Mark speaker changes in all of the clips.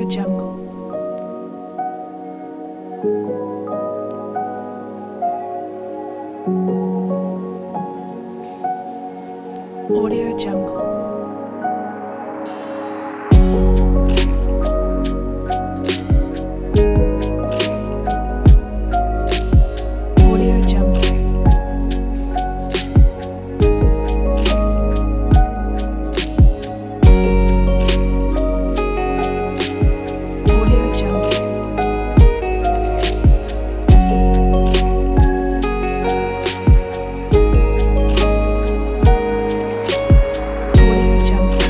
Speaker 1: Jungle. Audio Jungle. Audio Jungle. Audio Jungle. Audio Jungle.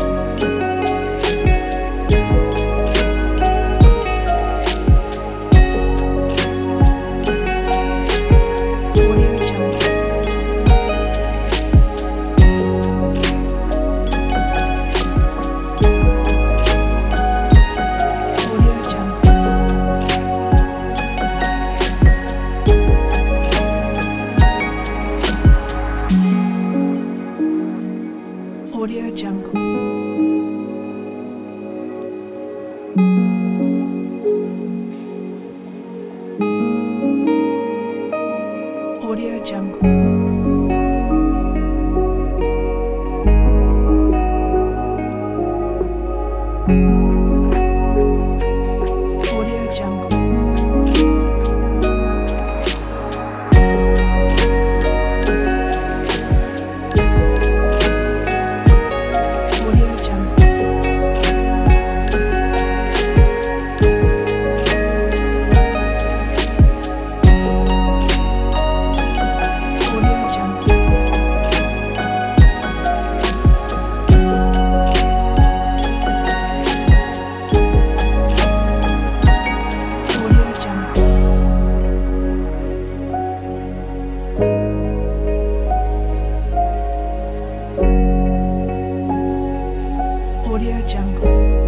Speaker 1: Audio Jungle. Audio Jungle. Audio Jungle. Audio Jungle. Audio Jungle. Audio Jungle. Audio Jungle. Audio Jungle. Audio Jungle.